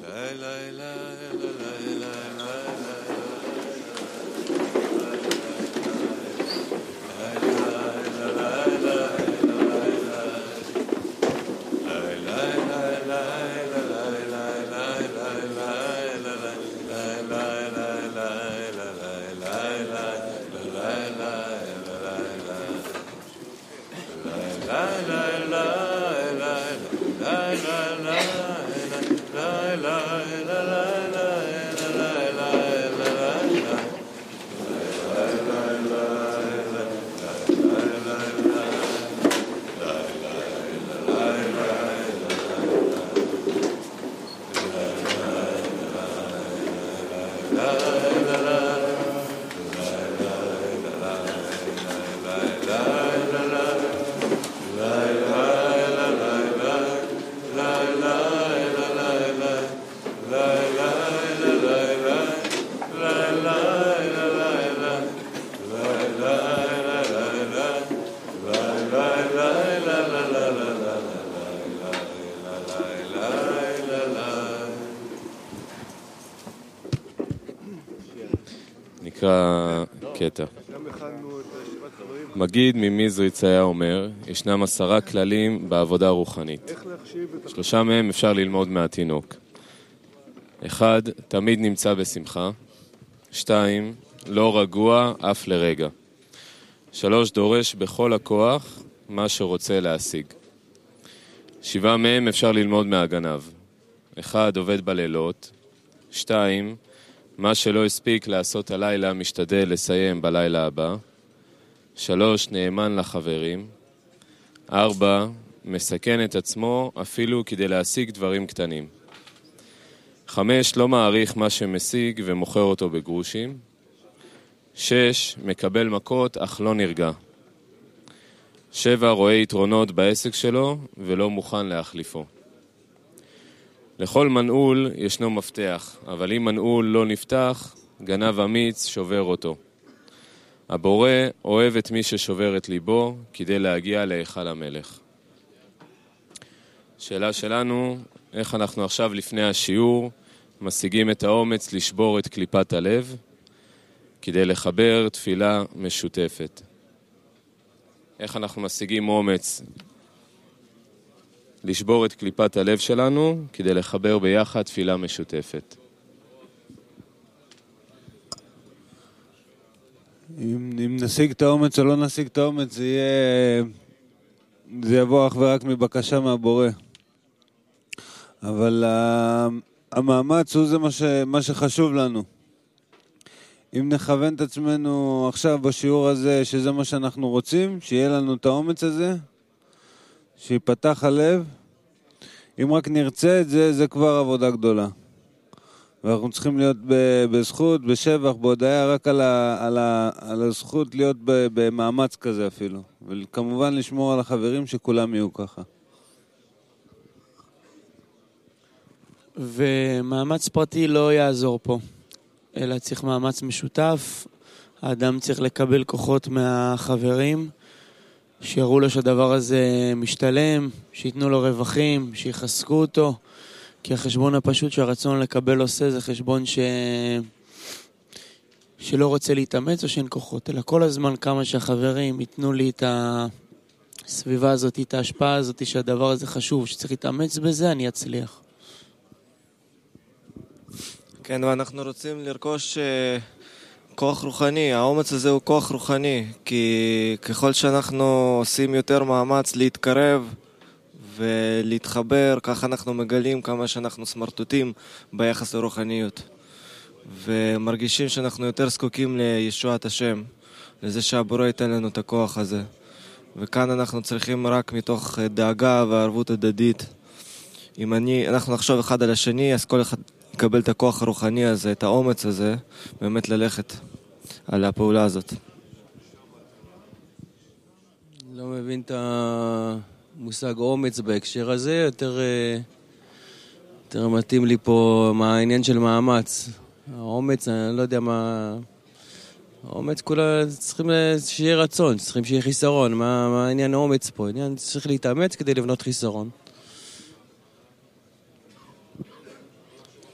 נקרא קטע. מגיד ממזריץ היה אומר, ישנם 10 כללים בעבודה רוחנית. 3 מהם אפשר ללמוד מהתינוק. 1, תמיד נמצא בשמחה. 2, לא רגוע אף לרגע. 3, דורש בכל הכוח מה שרוצה להשיג. 7 מהם אפשר ללמוד מהגנב. 1, עובד בלילות. 2, מה שלא הספיק לעשות הלילה משתדל לסיים בלילה הבא. 3, נאמן לחברים. 4, מסכן את עצמו אפילו כדי להשיג דברים קטנים. 5, לא מעריך מה שמשיג ומוכר אותו בגרושים. 6, מקבל מכות אך לא נרגע. 7, רואה יתרונות בעסק שלו ולא מוכן להחליפו. לכל מנעול ישנו מפתח, אבל אם מנעול לא נפתח, גנב אמיץ שובר אותו. הבורא אוהב את מי ששובר את ליבו כדי להגיע להיכל המלך. שאלה שלנו, איך אנחנו עכשיו לפני השיעור משיגים את האומץ לשבור את קליפת הלב כדי לחבר תפילה משותפת. איך אנחנו משיגים אומץ לשבור את קליפת הלב שלנו כדי לחבר ביחד תפילה משותפת. אם נשיג את האומץ או לא נשיג את האומץ, זה יבוא אך ורק מבקשה מהבורא. אבל המאמץ הוא זה מה שחשוב לנו. אם נכוון את עצמנו עכשיו בשיעור הזה, שזה מה שאנחנו רוצים, שיהיה לנו את האומץ הזה, שיפתח הלב, אם רק נרצה את זה, זה כבר עבודה גדולה. ואנחנו צריכים להיות בזכות, בשבח, בהודעה, רק על הזכות להיות במאמץ כזה אפילו. וכמובן לשמור על החברים שכולם יהיו ככה. ומאמץ פרטי לא יעזור פה, אלא צריך מאמץ משותף. האדם צריך לקבל כוחות מהחברים, שיראו לו שהדבר הזה משתלם, שיתנו לו רווחים, שיחזקו אותו. כי החשבון הפשוט שהרצון לקבל עושה זה חשבון שלא רוצה להתאמץ או שאין כוחות, אלא כל הזמן כמה שהחברים ייתנו לי את הסביבה הזאת, את ההשפעה הזאת, שהדבר הזה חשוב, שצריך להתאמץ בזה, אני אצליח. כן, ואנחנו רוצים לרכוש כוח רוחני. האומץ הזה הוא כוח רוחני, כי ככל שאנחנו עושים יותר מאמץ להתקרב ולהתחבר, ככה אנחנו מגלים כמה שאנחנו סמרטוטים ביחס לרוחניות. ומרגישים שאנחנו יותר זקוקים לישועת השם, לזה שהבורא ייתן לנו את הכוח הזה. וכאן אנחנו צריכים רק מתוך דאגה וערבות הדדית. אם אנחנו נחשוב אחד על השני, אז כל אחד יקבל את הכוח הרוחני הזה, את האומץ הזה, באמת ללכת על הפעולה הזאת. לא מבין את המושג אומץ בהקשר הזה, יותר מתאים לי פה מה העניין של מאמץ. האומץ, אני לא יודע מה... האומץ כולה צריכים שיהיה רצון, צריכים שיהיה חיסרון. מה העניין האומץ פה? העניין צריך להתאמץ כדי לבנות חיסרון.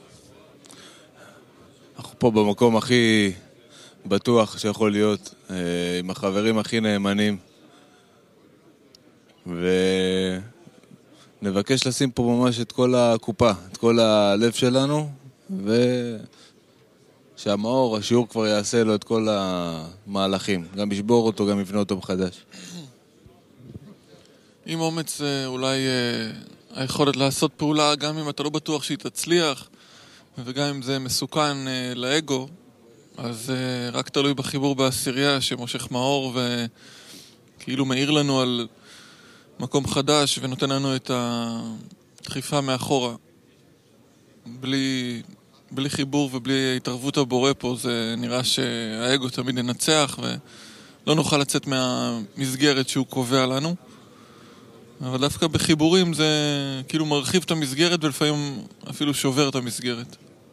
פה במקום הכי בטוח שיכול להיות, עם החברים הכי נאמנים, ונבקש לשים פה ממש את כל הקופה, את כל הלב שלנו, שהמאור, השיעור כבר יעשה לו את כל המהלכים, גם ישבור אותו, גם יבנה אותו מחדש. עם אומץ אולי היכולת לעשות פעולה, גם אם אתה לא בטוח שהיא תצליח, וגם אם זה מסוכן לאגו, אז רק תלוי בחיבור בעשירייה שמושך מאור וכאילו מאיר לנו על מקום חדש ונותן לנו את הדחיפה מאחורה. בלי חיבור ובלי התערבות הבורא פה, זה נראה שהאגו תמיד ינצח ולא נוכל לצאת מהמסגרת שהוא קובע לנו. אבל דווקא בחיבורים זה כאילו מרחיב את המסגרת ולפעמים אפילו שובר את המסגרת.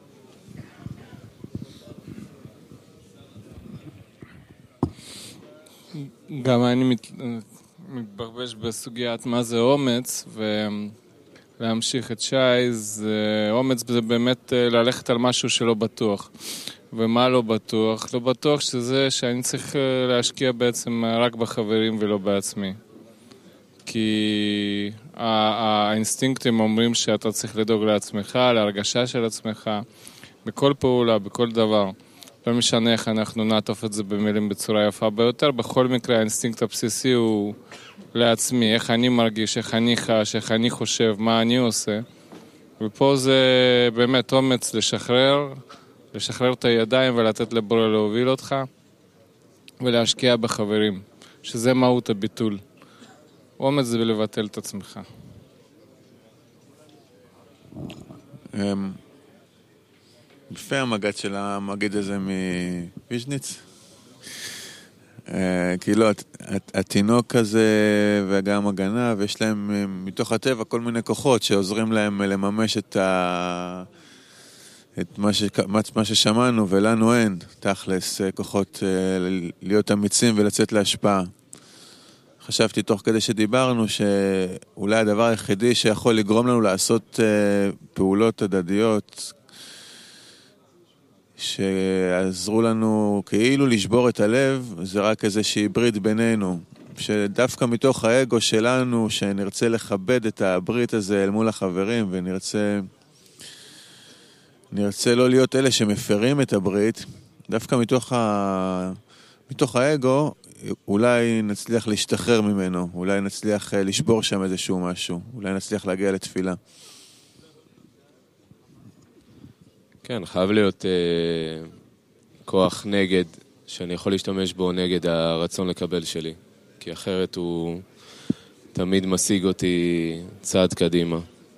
גם אני מתברבש בסוגיית מה זה אומץ, ולהמשיך את שי, אומץ זה באמת ללכת על משהו שלא בטוח. ומה לא בטוח? לא בטוח שזה שאני צריך להשקיע בעצם רק בחברים ולא בעצמי. כי האינסטינקטים אומרים שאתה צריך לדאוג לעצמך, להרגשה של עצמך, בכל פעולה, בכל דבר. לא משנה איך אנחנו נעטוף את זה במילים בצורה יפה ביותר, בכל מקרה האינסטינקט הבסיסי הוא לעצמי, איך אני מרגיש, איך אני חש, איך אני חושב, מה אני עושה. ופה זה באמת אומץ לשחרר את הידיים ולתת לבורא להוביל אותך, ולהשקיע בחברים, שזה מהות הביטול. אומץ זה לבטל את עצמך. יפה המגד של המגיד הזה מוויז'ניץ. כאילו התינוק הזה וגם הגנב, יש להם מתוך הטבע כל מיני כוחות שעוזרים להם לממש את מה ששמענו, ולנו אין תכלס כוחות להיות אמיצים ולצאת להשפעה. חשבתי תוך כדי שדיברנו שאולי הדבר היחידי שיכול לגרום לנו לעשות פעולות הדדיות שעזרו לנו כאילו לשבור את הלב, זה רק איזושהי ברית בינינו, שדווקא מתוך האגו שלנו שנרצה לכבד את הברית הזה אל מול החברים, ונרצה לא להיות אלה שמפרים את הברית, דווקא מתוך האגו אולי נצליח להשתחרר ממנו, אולי נצליח לשבור שם איזשהו משהו, אולי נצליח להגיע לתפילה. כן, חייב להיות כוח נגד, שאני יכול להשתמש בו נגד הרצון לקבל שלי, כי אחרת הוא תמיד משיג אותי צעד קדימה.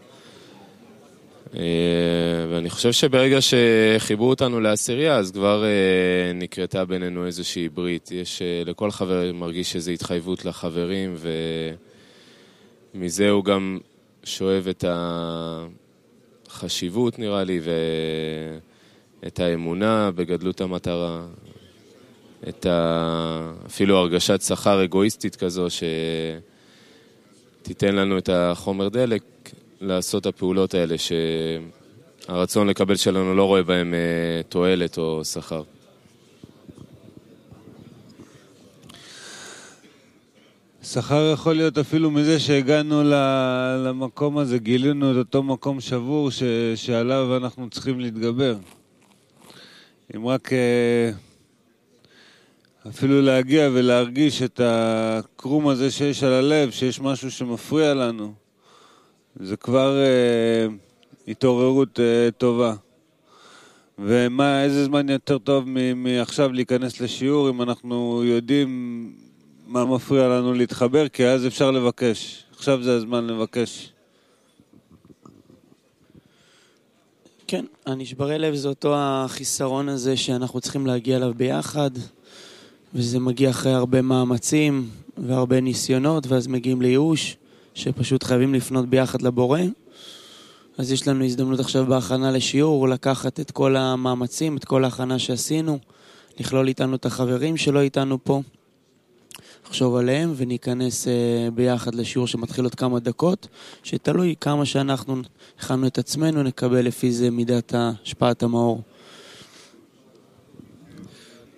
ואני חושב שברגע שחיברו אותנו לעשירייה, אז כבר נקרתה בינינו איזושהי ברית. יש לכל חבר מרגיש איזו התחייבות לחברים, ומזה הוא גם שואב את החשיבות, נראה לי, ואת האמונה בגדלות המטרה, אפילו הרגשת שכר אגואיסטית כזו, שתיתן לנו את החומר דלק, לעשות את הפעולות האלה שהרצון לקבל שלנו לא רואה בהם תועלת או שכר. שכר יכול להיות אפילו מזה שהגענו למקום הזה, גילינו את אותו מקום שבור שעליו אנחנו צריכים להתגבר. אם רק אפילו להגיע ולהרגיש את הקרום הזה שיש על הלב, שיש משהו שמפריע לנו, זה כבר התעוררות טובה. איזה זמן יותר טוב מעכשיו להיכנס לשיעור, אם אנחנו יודעים מה מפריע לנו להתחבר, כי אז אפשר לבקש. עכשיו זה הזמן לבקש. כן, הנשברי לב זה אותו החיסרון הזה שאנחנו צריכים להגיע אליו ביחד, וזה מגיע אחרי הרבה מאמצים והרבה ניסיונות, ואז מגיעים לייאוש, שפשוט חייבים לפנות ביחד לבורא. אז יש לנו הזדמנות עכשיו בהכנה לשיעור, לקחת את כל המאמצים, את כל ההכנה שעשינו, לכלול איתנו את החברים שלא איתנו פה, לחשוב עליהם וניכנס ביחד לשיעור שמתחיל עוד כמה דקות, שתלוי כמה שאנחנו הכנו את עצמנו, נקבל לפי זה מידת השפעת המאור.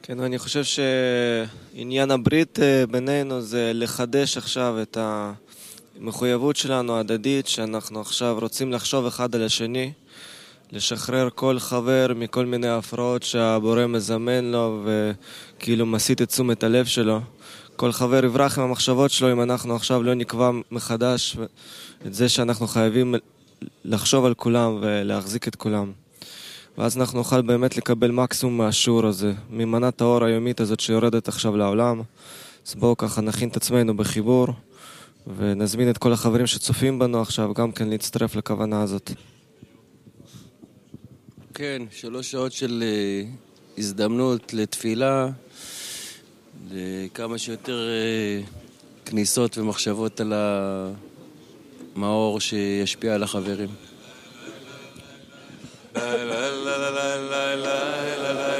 כן, ואני חושב שעניין הברית בינינו זה לחדש עכשיו את המחויבות שלנו ההדדית, שאנחנו עכשיו רוצים לחשוב אחד על השני, לשחרר כל חבר מכל מיני הפרעות שהבורא מזמן לו וכאילו מסית את תשומת הלב שלו. כל חבר יברח עם המחשבות שלו אם אנחנו עכשיו לא נקבע מחדש את זה שאנחנו חייבים לחשוב על כולם ולהחזיק את כולם. ואז אנחנו נוכל באמת לקבל מקסימום מהשיעור הזה, ממנת האור היומית הזאת שיורדת עכשיו לעולם. אז בואו ככה נכין את עצמנו בחיבור, ונזמין את כל החברים שצופים בנו עכשיו גם כן להצטרף לכוונה הזאת. כן, 3 שעות של הזדמנות לתפילה, לכמה שיותר כניסות ומחשבות על המאור שישפיע על החברים. la la la la la la la